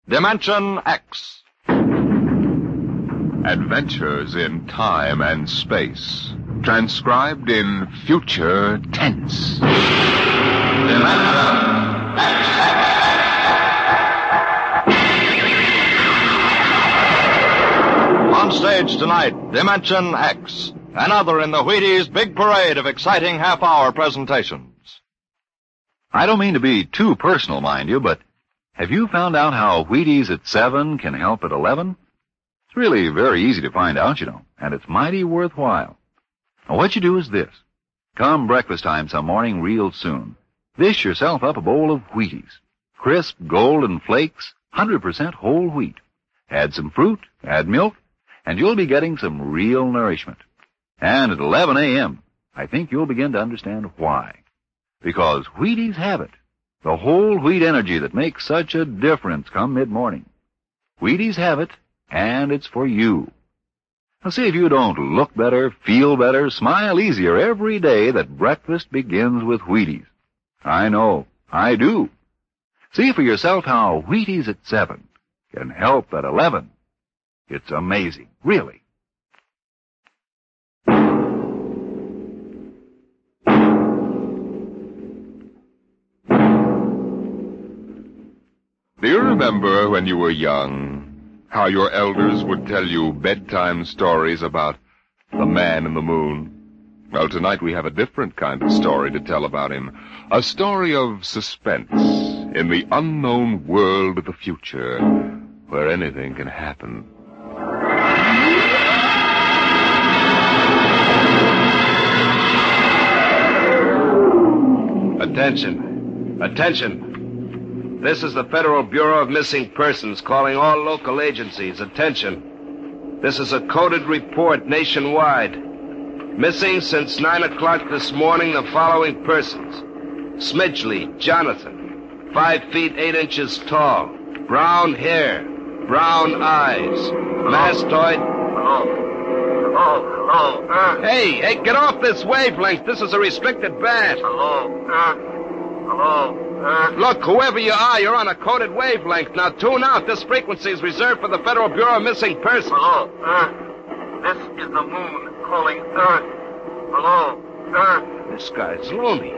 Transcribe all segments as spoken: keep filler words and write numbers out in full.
Dimension X. Adventures in time and space. Transcribed in future tense. Dimension X. On stage tonight, Dimension X. Another in the Wheaties' big parade of exciting half-hour presentations. I don't mean to be too personal, mind you, but have you found out how Wheaties at seven can help at eleven? It's really very easy to find out, you know, and it's mighty worthwhile. Now, what you do is this. Come breakfast time some morning real soon. Dish yourself up a bowl of Wheaties. Crisp, golden flakes, one hundred percent whole wheat. Add some fruit, add milk, and you'll be getting some real nourishment. And at eleven a.m., I think you'll begin to understand why. Because Wheaties have it. The whole wheat energy that makes such a difference come mid-morning. Wheaties have it, and it's for you. Now see if you don't look better, feel better, smile easier every day that breakfast begins with Wheaties. I know, I do. See for yourself how Wheaties at seven can help at eleven. It's amazing, really. Do you remember when you were young, how your elders would tell you bedtime stories about the man in the moon? Well, tonight we have a different kind of story to tell about him. A story of suspense in the unknown world of the future, where anything can happen. Attention. Attention. This is the Federal Bureau of Missing Persons calling all local agencies. Attention. This is a coded report nationwide. Missing since nine o'clock this morning the following persons. Smidgley, Jonathan, five feet eight inches tall, brown hair, brown eyes, mastoid. Hello. Hello. Hello. Uh, Hey, hey, get off this wavelength. This is a restricted band. hello. Uh, hello. Uh, Look, whoever you are, you're on a coded wavelength. Now tune out. This frequency is reserved for the Federal Bureau of Missing Persons. hello. Uh, this is the moon calling Earth. Hello. Earth. This guy's loony.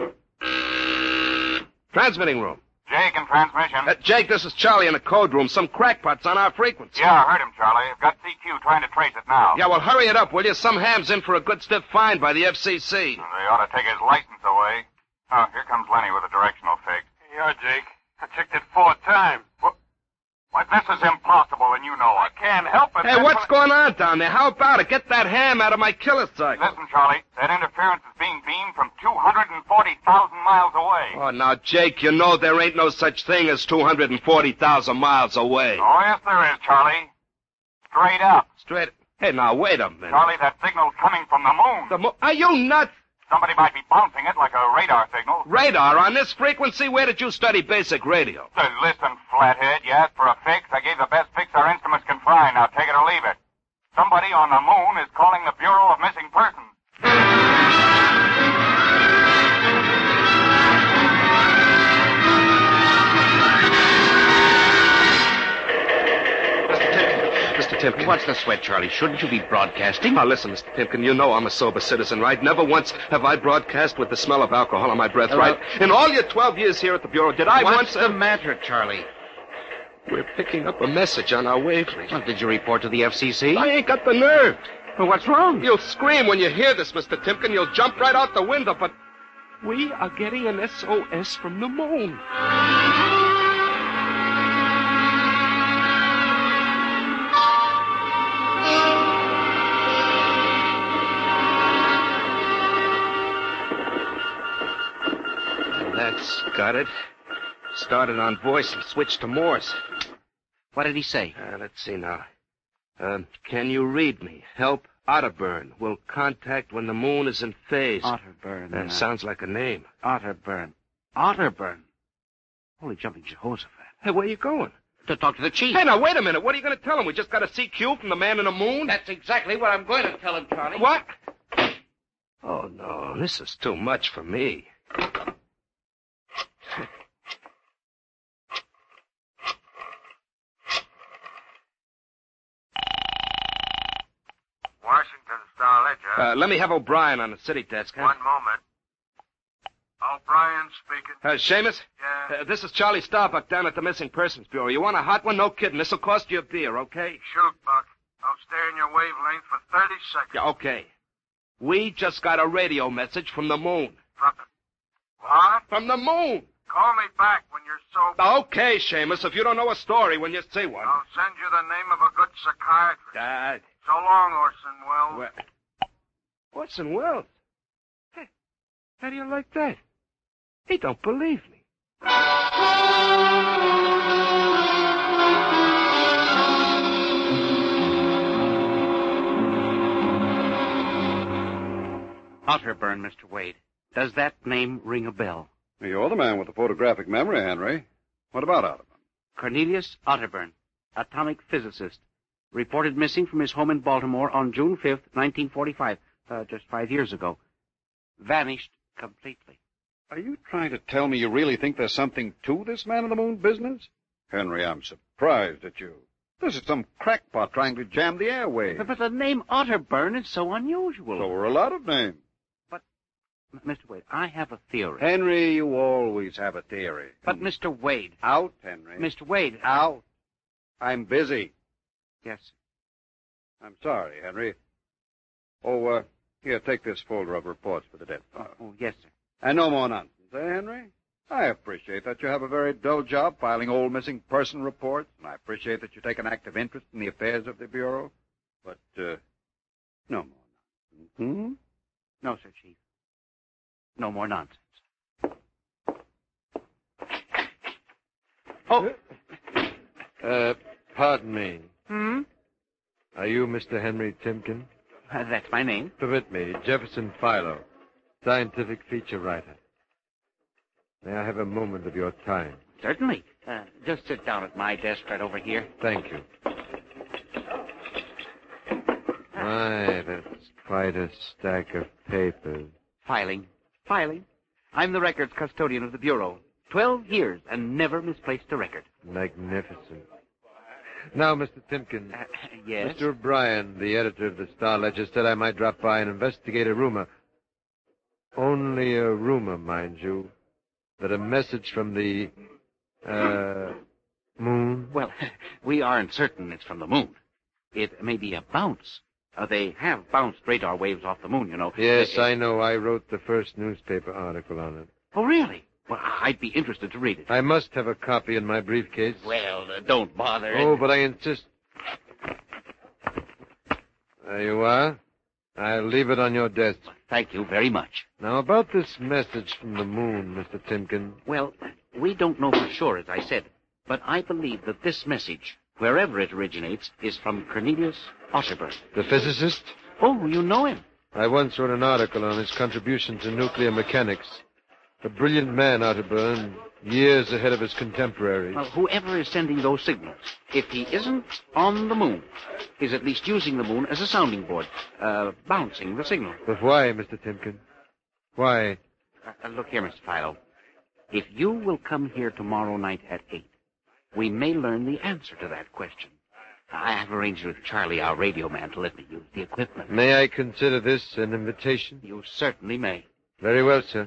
Transmitting room. Jake in transmission. Uh, Jake, this is Charlie in the code room. Some crackpot's on our frequency. Yeah, I heard him, Charlie. I've got C Q trying to trace it now. Yeah, well, hurry it up, will you? Some ham's in for a good stiff fine by the F C C. They ought to take his license away. Oh, here comes Lenny with a directional fix. Yeah, Jake. I checked it four times. What? Why, this is impossible, and you know I it. can't help it. Hey, That's what's what- going on down there? How about it? Get that ham out of my killer sight. Listen, Charlie, that interference is being beamed from two hundred forty thousand miles away. Oh, now, Jake, you know there ain't no such thing as two hundred forty thousand miles away. Oh, yes, there is, Charlie. Straight up. Straight. Hey, now, wait a minute. Charlie, that signal's coming from the moon. The mo- Are you nuts? Somebody might be bouncing it like a radar signal. Radar on this frequency? Where did you study basic radio? Uh, listen, flathead, you asked for a fix. I gave the best fix our instruments can find. Now take it or leave it. Somebody on the moon is calling the Bureau of Missing Persons. Mister Timken. What's the sweat, Charlie? Shouldn't you be broadcasting? Now, listen, Mister Timken, you know I'm a sober citizen, right? Never once have I broadcast with the smell of alcohol on my breath, Uh, right? In all your twelve years here at the Bureau, did I What's once... the matter, Charlie? We're picking up a message on our wavelength. Well, did you report to the F C C? I ain't got the nerve. Well, what's wrong? You'll scream when you hear this, Mister Timken. You'll jump right out the window, but we are getting an S O S from the moon. That's got it. Started on voice and switched to Morse. What did he say? Uh, let's see now. Um, can you read me? Help Otterburn. Will contact when the moon is in phase. Otterburn. Uh, uh, sounds like a name. Otterburn. Otterburn. Holy jumping Jehoshaphat. Hey, where you going? To talk to the chief. Hey, now, wait a minute. What are you going to tell him? We just got a C Q from the man in the moon? That's exactly what I'm going to tell him, Charlie. What? Oh, no. This is too much for me. Yeah? Uh, let me have O'Brien on the city desk, huh? One moment. O'Brien speaking. Uh, Seamus? Yeah? Uh, this is Charlie Starbuck down at the Missing Persons Bureau. You want a hot one? No kidding. This'll cost you a beer, okay? Shoot, Buck. I'll stay in your wavelength for thirty seconds. Yeah, okay. We just got a radio message from the moon. From the... What? From the moon! Call me back when you're sober. Okay, Seamus, if you don't know a story when you see one. I'll send you the name of a good psychiatrist. Uh, So long, Orson Welles. well, Orson Welles? Hey, how do you like that? He don't believe me. Otterburn, Mister Wade. Does that name ring a bell? You're the man with the photographic memory, Henry. What about Otterburn? Cornelius Otterburn, atomic physicist, reported missing from his home in Baltimore on June fifth, nineteen forty-five, uh, just five years ago. Vanished completely. Are you trying to tell me you really think there's something to this man in the moon business? Henry, I'm surprised at you. This is some crackpot trying to jam the airwaves. But, but the name Otterburn is so unusual. So are a lot of names. M- Mister Wade, I have a theory. Henry, you always have a theory. But, Mister Wade, Out, Henry. Mister Wade. Out. I'm busy. Yes, sir. I'm sorry, Henry. Oh, uh, here, take this folder of reports for the dead. Oh, oh, yes, sir. And no more nonsense, eh, Henry? I appreciate that you have a very dull job filing old missing person reports, and I appreciate that you take an active interest in the affairs of the Bureau. But, uh, no more nonsense. Hmm? No, sir, Chief. No more nonsense. Oh, Uh, pardon me. hmm? Are you Mister Henry Timken? Uh, that's my name. Permit me, Jefferson Philo, scientific feature writer. May I have a moment of your time? Certainly. Uh, just sit down at my desk right over here. Thank you. My, that's quite a stack of papers. Filing. Filing. I'm the records custodian of the Bureau. Twelve years and never misplaced a record. Magnificent. Now, Mister Timken, Uh, yes? Mister O'Brien, the editor of the Star Ledger, said I might drop by and investigate a rumor. Only a rumor, mind you, that a message from the, uh, moon. Well, we aren't certain it's from the moon. It may be a bounce. Uh, they have bounced radar waves off the moon, you know. Yes, Uh, I know. I wrote the first newspaper article on it. Oh, really? Well, I'd be interested to read it. I must have a copy in my briefcase. Well, uh, don't bother. Oh, but I insist. There you are. I'll leave it on your desk. Thank you very much. Now, about this message from the moon, Mister Timken. Well, we don't know for sure, as I said, but I believe that this message, wherever it originates, is from Cornelius Otterburn. The physicist? Oh, you know him. I once wrote an article on his contribution to nuclear mechanics. A brilliant man, Otterburn, years ahead of his contemporaries. Well, whoever is sending those signals, if he isn't on the moon, is at least using the moon as a sounding board, uh, bouncing the signal. But why, Mister Timken? Why? Uh, look here, Mister Philo. If you will come here tomorrow night at eight, we may learn the answer to that question. I have arranged with Charlie, our radio man, to let me use the equipment. May I consider this an invitation? You certainly may. Very well, sir.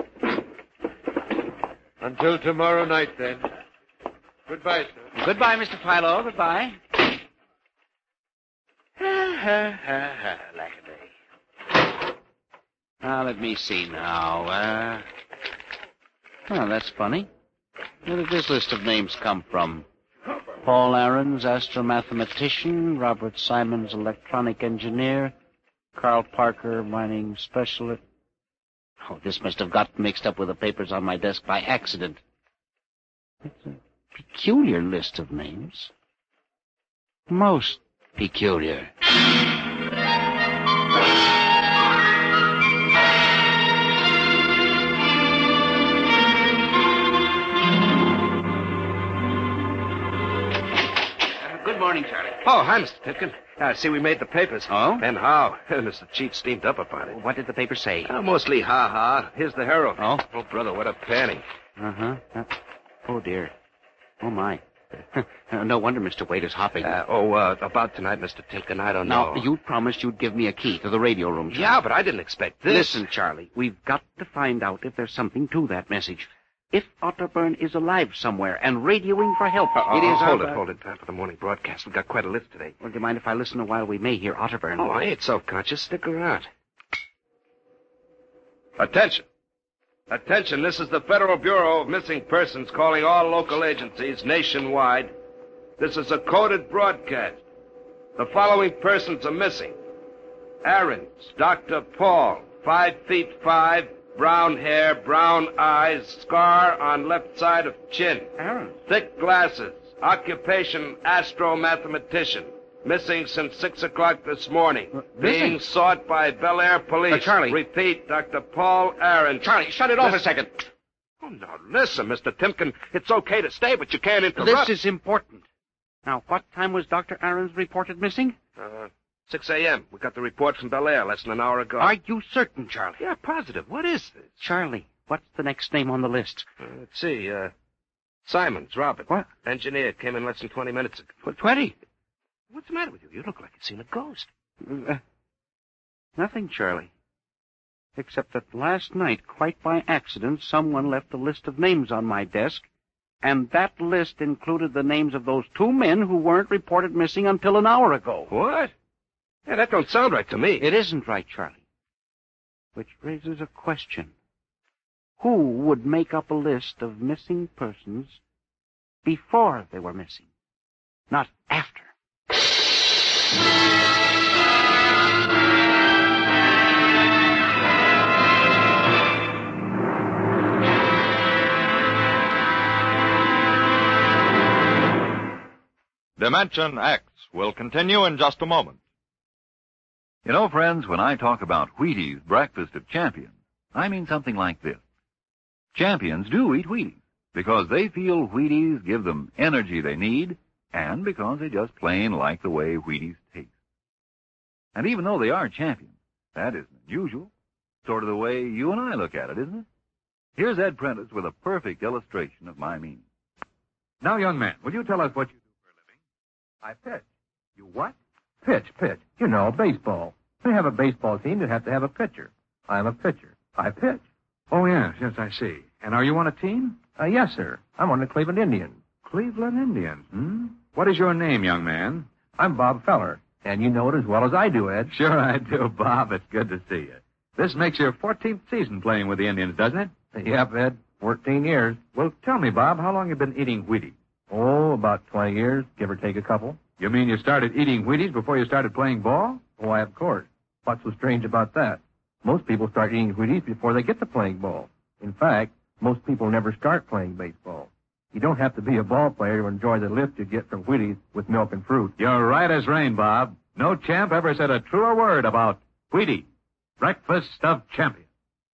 Until tomorrow night, then. Goodbye, sir. Goodbye, Mister Philo. Goodbye. Lack a day. Now, let me see now. Uh, oh, that's funny. Where did this list of names come from? Paul Aarons, astromathematician. Robert Simons, electronic engineer. Carl Parker, mining specialist. Oh, this must have got mixed up with the papers on my desk by accident. It's a peculiar list of names. Most peculiar. Good morning, Charlie. Oh, hi, Mister Timken. I see we made the papers. Oh? And how? Mister Chief steamed up about it. What did the paper say? Oh, mostly ha-ha. Here's the Herald. Oh? Oh, brother, what a panning. Uh-huh. Uh, oh, dear. Oh, my. No wonder Mister Wade is hopping. Uh, oh, uh, about tonight, Mister Tilkin, I don't know. Now, you promised you'd give me a key to the radio room, Charlie. Yeah, but I didn't expect this. Listen, Charlie, we've got to find out if there's something to that message. If Otterburn is alive somewhere and radioing for help, Uh, it is... hold our, it, hold it. Time for the morning broadcast. We've got quite a list today. Well, do you mind if I listen a while? We may hear Otterburn. Oh, I ain't self-conscious. Stick around. Attention. Attention, this is the Federal Bureau of Missing Persons calling all local agencies nationwide. This is a coded broadcast. The following persons are missing. Aarons, Doctor Paul, five feet five, brown hair, brown eyes, scar on left side of chin. Aarons? Thick glasses, occupation astromathematician. Missing since six o'clock this morning. Uh, Being missing? sought by Bel Air police. Uh, Charlie. Repeat, Doctor Paul Aarons. Charlie, shut it off This- a second. Oh, now, listen, Mister Timken. It's okay to stay, but you can't interrupt. This is important. Now, what time was Doctor Aarons reported missing? Uh, six a.m. We got the report from Bel Air less than an hour ago. Are you certain, Charlie? Yeah, positive. What is this? Charlie, what's the next name on the list? Uh, let's see. Uh, Simons, Robert. What? Engineer. Came in less than twenty minutes ago. Tw- Twenty. What's the matter with you? You look like you've seen a ghost. Uh, nothing, Charlie. Except that last night, quite by accident, someone left a list of names on my desk, and that list included the names of those two men who weren't reported missing until an hour ago. What? Yeah, that don't sound right to me. It isn't right, Charlie. Which raises a question. Who would make up a list of missing persons before they were missing, not after? Dimension X will continue in just a moment. You know, friends, when I talk about Wheaties Breakfast of Champions, I mean something like this. Champions do eat Wheaties because they feel Wheaties give them energy they need and because they just plain like the way Wheaties taste. And even though they are champions, that isn't unusual. Sort of the way you and I look at it, isn't it? Here's Ed Prentice with a perfect illustration of my meaning. Now, young man, will you tell us what you do for a living? I pitch. You what? Pitch, pitch. You know, baseball. To have a baseball team, you have to have a pitcher. I'm a pitcher. I pitch. Oh, yes, yes, I see. And are you on a team? Uh, yes, sir. I'm on the Cleveland Indians. Cleveland Indians, hmm? What is your name, young man? I'm Bob Feller, and you know it as well as I do, Ed. Sure I do, Bob. It's good to see you. This makes your fourteenth season playing with the Indians, doesn't it? Yep, Ed. Fourteen years. Well, tell me, Bob, how long you been eating Wheaties? Oh, about twenty years, give or take a couple. You mean you started eating Wheaties before you started playing ball? Why, of course. What's so strange about that? Most people start eating Wheaties before they get to playing ball. In fact, most people never start playing baseball. You don't have to be a ball player to enjoy the lift you get from Wheaties with milk and fruit. You're right as rain, Bob. No champ ever said a truer word about Wheaties, breakfast of champions.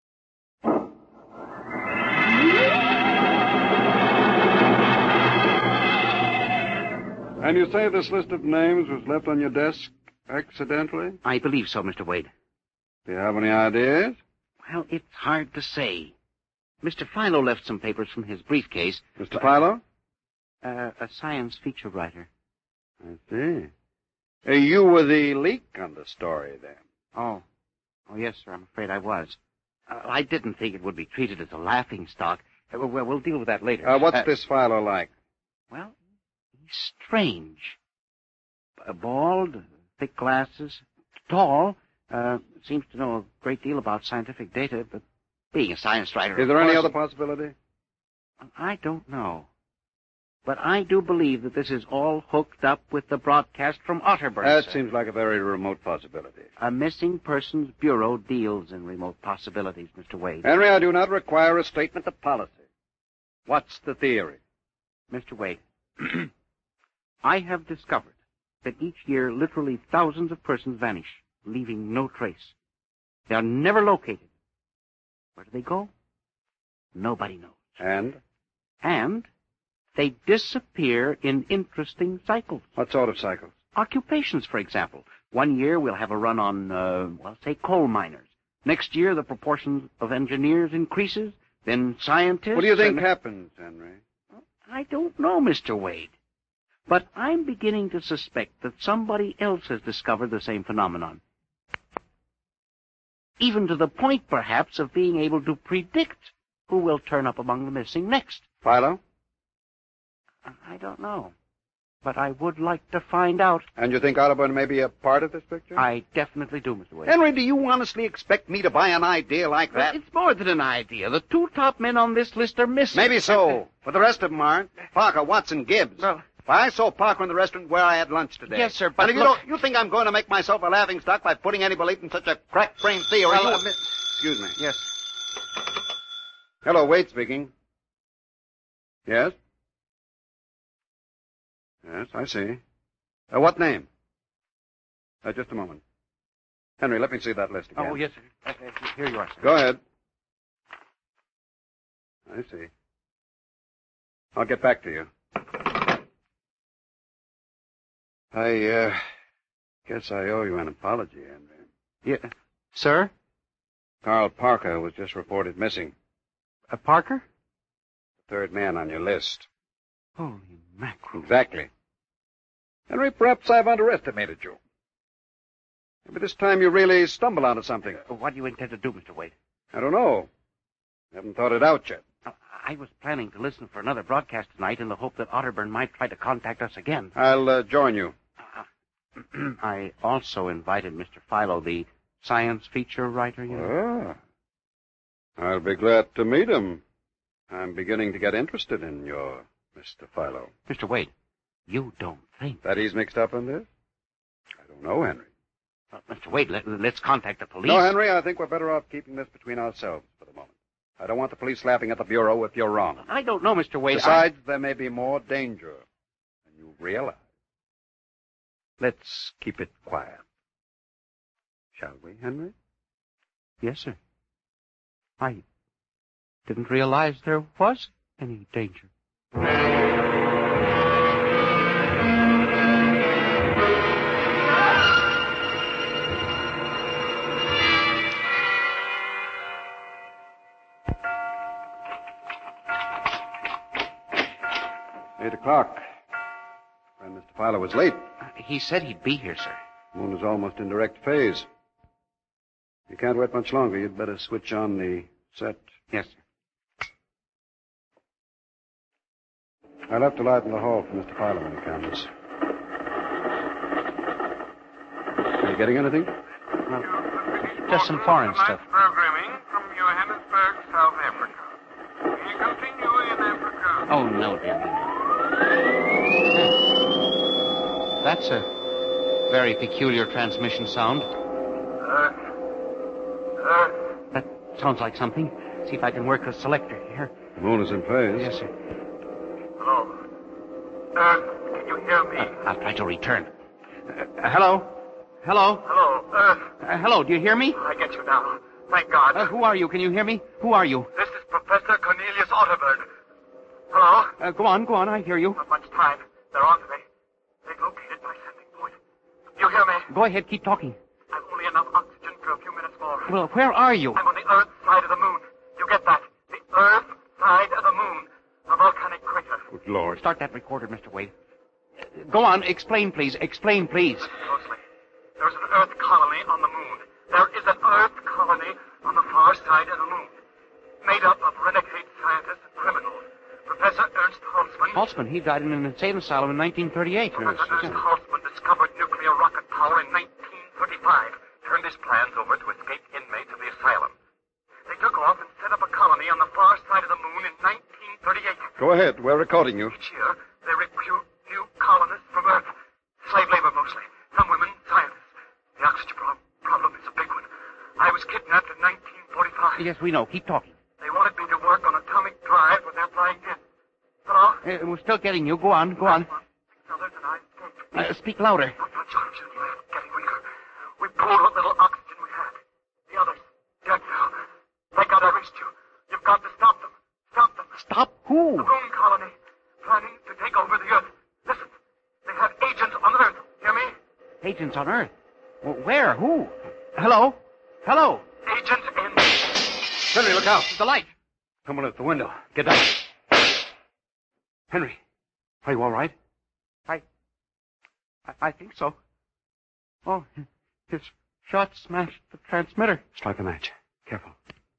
And you say this list of names was left on your desk accidentally? I believe so, Mister Wade. Do you have any ideas? Well, it's hard to say. Mister Philo left some papers from his briefcase. Mister Philo? Uh, a science feature writer. I see. Uh, you were the leak on the story, then. Oh. Oh, yes, sir. I'm afraid I was. Uh, I didn't think it would be treated as a laughing stock. Uh, well, we'll deal with that later. Uh, what's uh, this Philo like? Well, he's strange. Uh, bald, thick glasses, tall, uh, seems to know a great deal about scientific data, but being a science writer... Is there of any course, other possibility? I don't know. But I do believe that this is all hooked up with the broadcast from Otterburn. That sir. seems like a very remote possibility. A missing persons bureau deals in remote possibilities, Mister Wade. Henry, I do not require a statement of policy. What's the theory? Mister Wade, I have discovered that each year literally thousands of persons vanish, leaving no trace. They are never located. Where do they go? Nobody knows. And? And they disappear in interesting cycles. What sort of cycles? Occupations, for example. One year we'll have a run on, uh, well, say, coal miners. Next year the proportion of engineers increases, then scientists... What do you think and... happens, Henry? I don't know, Mister Wade. But I'm beginning to suspect that somebody else has discovered the same phenomenon. Even to the point, perhaps, of being able to predict who will turn up among the missing next. Philo? I don't know. But I would like to find out. And you think Otterburn may be a part of this picture? I definitely do, Mister Wade. Henry, do you honestly expect me to buy an idea like that? Well, it's more than an idea. The two top men on this list are missing. Maybe so. But the rest of them aren't. Parker, Watson, Gibbs. Well, I saw Parker in the restaurant where I had lunch today. Yes, sir, but and if look... you don't, you think I'm going to make myself a laughingstock by putting any belief in such a crack-brained theory? Well, you... uh, Excuse me. Yes. Hello, Wade speaking. Yes? Yes, I see. Uh, what name? Uh, just a moment. Henry, let me see that list again. Oh, yes, sir. Uh, uh, here you are, sir. Go ahead. I see. I'll get back to you. I, uh, guess I owe you an apology, Henry. Yeah. Sir? Carl Parker was just reported missing. Uh, Parker? The third man on your list. Holy mackerel. Exactly. Henry, perhaps I've underestimated you. Maybe this time you really stumble onto something. Uh, what do you intend to do, Mister Wade? I don't know. Haven't thought it out yet. Uh, I was planning to listen for another broadcast tonight in the hope that Otterburn might try to contact us again. I'll uh, join you. Uh, I also invited Mister Philo, the science feature writer, you know. Ah. I'll be glad to meet him. I'm beginning to get interested in your Mister Philo. Mister Wade, you don't think... That he's mixed up in this? I don't know, Henry. Uh, Mister Wade, let, let's contact the police. No, Henry, I think we're better off keeping this between ourselves for the moment. I don't want the police laughing at the Bureau if you're wrong. I don't know, Mister Wade. Besides, I... there may be more danger than you realize. Let's keep it quiet. Shall we, Henry? Yes, sir. I didn't realize there was any danger. Eight o'clock. Friend Mister Philo was late. He said he'd be here, sir. Moon is almost in direct phase. You can't wait much longer. You'd better switch on the set. Yes, sir. I left a light in the hall for Mister Philo when he comes. Are you getting anything? Well, just some foreign stuff. Programming from Johannesburg, South Africa. We continue in Africa. Oh, no, dear. That's a very peculiar transmission sound. Earth. Earth. That sounds like something. See if I can work the selector here. The moon is in phase. Yes, sir. Hello. Earth, can you hear me? Uh, I'll try to return. Uh, uh, hello? Hello? Hello, Earth. Uh, hello, do you hear me? I get you now. Thank God. Uh, who are you? Can you hear me? Who are you? This is Professor Cornelius Otterburn. Hello? Uh, go on, go on, I hear you. Not much time. They're on to me. They've located my sending point. You hear me? Go ahead, keep talking. I've only enough oxygen for a few minutes more. Well, where are you? I'm on the Earth side of the moon. You get that? The Earth side of the moon. A volcanic crater. Good Lord. Start that recorder, Mister Wade. Uh, go on, explain, please. Explain, please. Closely. There's an Earth colony on the moon. There is an Earth colony on the far side of the moon. Made up of renegade scientists and criminals. Professor Ernst Holtzman... Holtzman, he died in an insane asylum in nineteen thirty-eight. Professor Ernst Holtzman discovered nuclear rocket power in nineteen thirty-five. Turned his plans over to escaped inmates of the asylum. They took off and set up a colony on the far side of the moon in nineteen thirty-eight. Go ahead. We're recording you. Each year, they recruit new colonists from Earth. Slave labor mostly. Some women, scientists. The oxygen pro- problem is a big one. I was kidnapped in nineteen forty-five. Yes, we know. Keep talking. They wanted me to work on atomic drive with their flying jet. Hello? Uh, we're still getting you. Go on, go on. Others and I escaped. Uh, speak louder. Not much oxygen left, getting weaker. We pulled what little oxygen we had. The others, dead now. Thank God I reached you. You've got to stop them. Stop them. Stop who? The moon colony, planning to take over the Earth. Listen, they have agents on Earth. Hear me? Agents on Earth? Well, where? Who? Hello? Hello? Agents in... Henry, look out. The light. Someone at the window. Get down. Henry, are you all right? I I, I think so. Oh, his shot smashed the transmitter. Strike a match. Careful.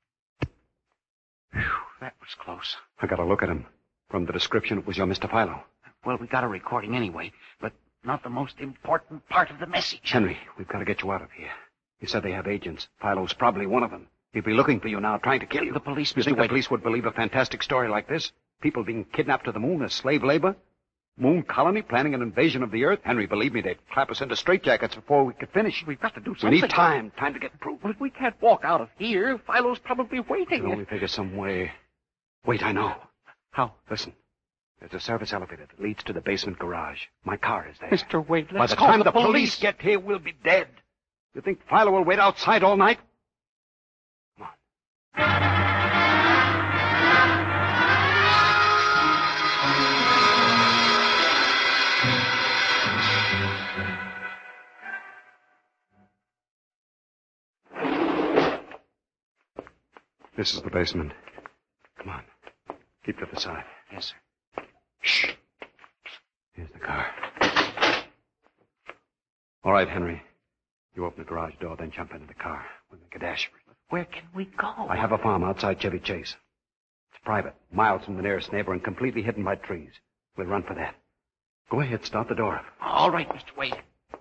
Whew, that was close. I got a look at him. From the description, it was your Mister Philo. Well, we got a recording anyway, but not the most important part of the message. Henry, we've got to get you out of here. You said they have agents. Philo's probably one of them. He'd be looking for you now, trying to kill you. The police, You Mister think Wade. the police would believe a fantastic story like this? People being kidnapped to the moon as slave labor? Moon colony planning an invasion of the Earth? Henry, believe me, they'd clap us into straitjackets before we could finish. We've got to do We something. need time. Time to get proof. Well, we can't walk out of here. Philo's probably I waiting. can only figure some way. Wait, I know. How? Listen. There's a service elevator that leads to the basement garage. My car is there. Mister Wade, By let's the call time the, the police. police get here, we'll be dead. You think Philo will wait outside all night? Come on. This is the basement. Come on. Keep to the side. Yes, sir. Shh. Here's the car. All right, Henry. You open the garage door, then jump into the car. We'll make a dash for it. Where can we go? I have a farm outside Chevy Chase. It's private, miles from the nearest neighbor, and completely hidden by trees. We'll run for that. Go ahead, start the door up. All right, Mister Wade.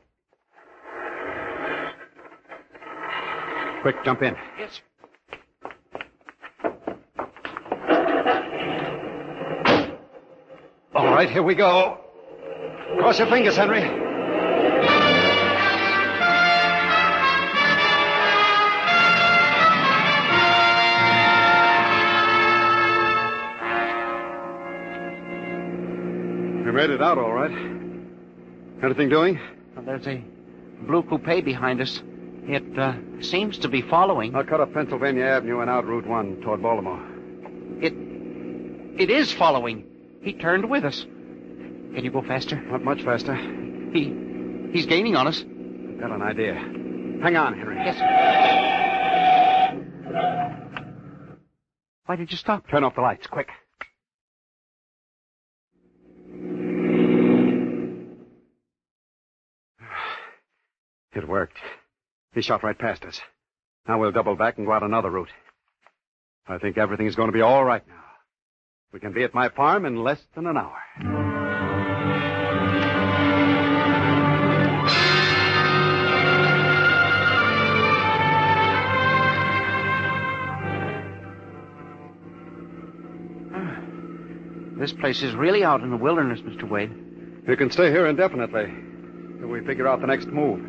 Quick, jump in. Yes, sir. All right, here we go. Cross your fingers, Henry. We made it out all right. Anything doing? Well, there's a blue coupe behind us. It uh, seems to be following. I'll cut up Pennsylvania Avenue and out Route one toward Baltimore. It, it is following. He turned with us. Can you go faster? Not much faster. He, he's gaining on us. I've got an idea. Hang on, Henry. Yes, sir. Why did you stop? Turn off the lights, quick. It worked. He shot right past us. Now we'll double back and go out another route. I think everything's going to be all right now. We can be at my farm in less than an hour. This place is really out in the wilderness, Mister Wade. You can stay here indefinitely till we figure out the next move.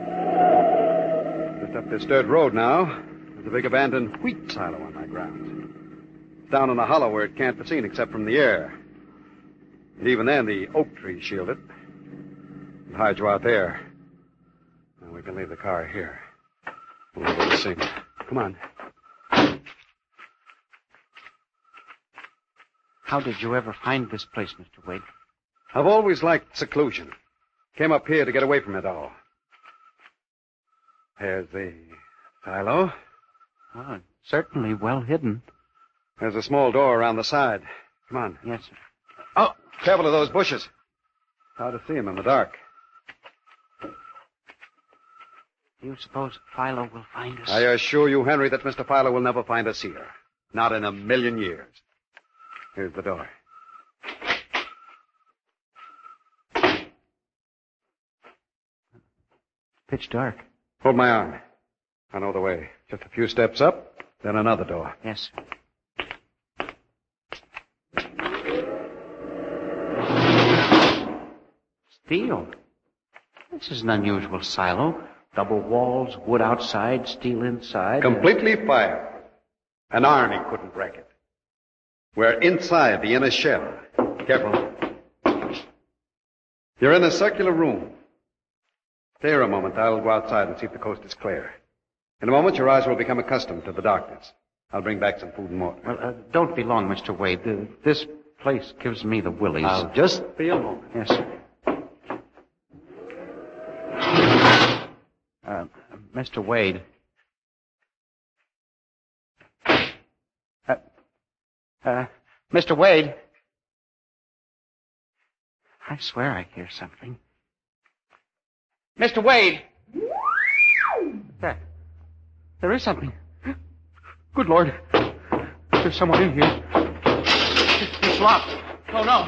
Just up this dirt road now, there's a big abandoned wheat silo on my grounds. It's down in a hollow where it can't be seen except from the air. And even then, the oak trees shield it. It hides you out there. Now we can leave the car here. We'll be able to see. Come on. How did you ever find this place, Mister Wade? I've always liked seclusion. Came up here to get away from it all. There's the silo. Well, it's certainly well hidden. There's a small door around the side. Come on. Yes, sir. Oh, careful of those bushes. Hard to see them in the dark. Do you suppose Philo will find us? I assure you, Henry, that Mister Philo will never find us here. Not in a million years. Here's the door. Pitch dark. Hold my arm. I know the way. Just a few steps up, then another door. Yes, sir. Steel. This is an unusual silo. Double walls, wood outside, steel inside. Completely fired. An army couldn't break it. We're inside the inner shell. Careful. You're in a circular room. Stay here a moment. I'll go outside and see if the coast is clear. In a moment, your eyes will become accustomed to the darkness. I'll bring back some food and water. Well, uh, don't be long, Mister Wade. Uh, this place gives me the willies. I'll just be a moment. Yes, sir. Uh, Mister Wade. Uh, uh, Mister Wade. I swear I hear something. Mister Wade! There. There is something. Good Lord. There's someone in here. It's locked. Oh, no.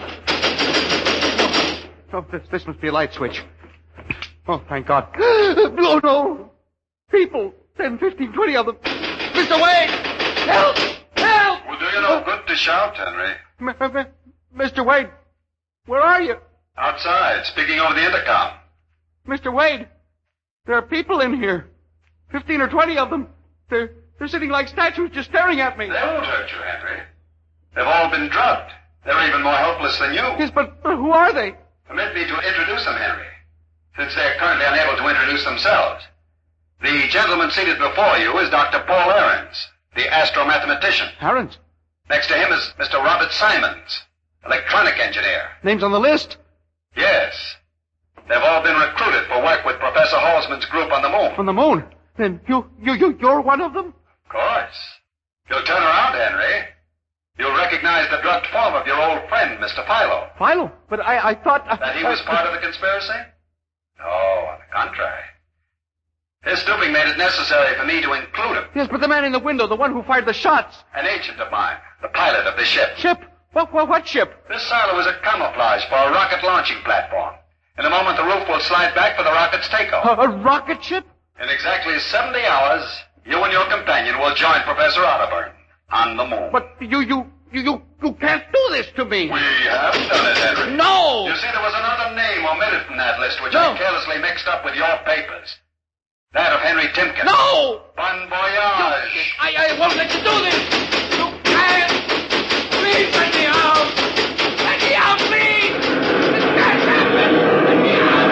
No, this, this must be a light switch. Oh, thank God. No, no. People. Ten, fifteen, twenty of them. Mister Wade! Help! Help! Will do you no good to shout, Henry. M- M- Mister Wade, where are you? Outside, speaking over the intercom. Mister Wade, there are people in here. Fifteen or twenty of them. They're, they're sitting like statues just staring at me. They won't hurt you, Henry. They've all been drugged. They're even more helpless than you. Yes, but, but who are they? Permit me to introduce them, Henry, since they're currently unable to introduce themselves. The gentleman seated before you is Doctor Paul Ahrens, the astromathematician. Ahrens? Next to him is Mister Robert Simons, electronic engineer. Name's on the list? Yes. They've all been recruited for work with Professor Halsman's group on the moon. On the moon? Then you, you, you, you're one of them? Of course. You'll turn around, Henry. You'll recognize the drugged form of your old friend, Mister Philo. Philo? But I, I thought... I, that he was part of the conspiracy? No, on the contrary. His stooping made it necessary for me to include him. Yes, but the man in the window, the one who fired the shots. An agent of mine, the pilot of the ship. Ship? What, what, what ship? This silo is a camouflage for a rocket launching platform. In a moment, the roof will slide back for the rocket's takeoff. A, a rocket ship? In exactly seventy hours, you and your companion will join Professor Otterburn on the moon. But you, you, you, you, you can't do this to me. We have done it, Henry. No! You see, there was another name omitted from that list, which no. I carelessly mixed up with your papers. That of Henry Timken. No! Bon voyage. I, I won't let you do this. You can't. Please let me out. Let me out, please. This can't happen. Let me out.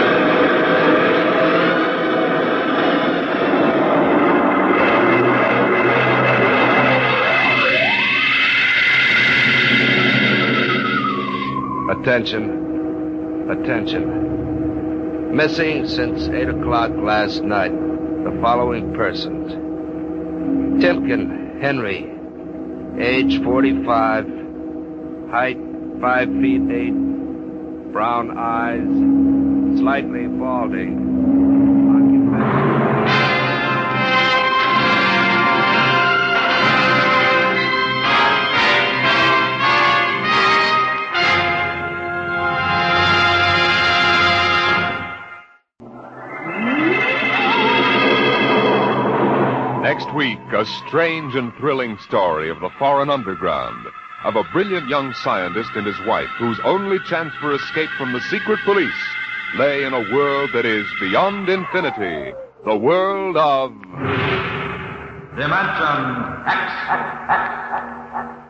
Attention. Attention. Missing since eight o'clock last night. The following persons. Timken Henry, age forty-five, height five feet eight, brown eyes, slightly balding. Next week, a strange and thrilling story of the foreign underground, of a brilliant young scientist and his wife whose only chance for escape from the secret police lay in a world that is beyond infinity, the world of... Dimension X.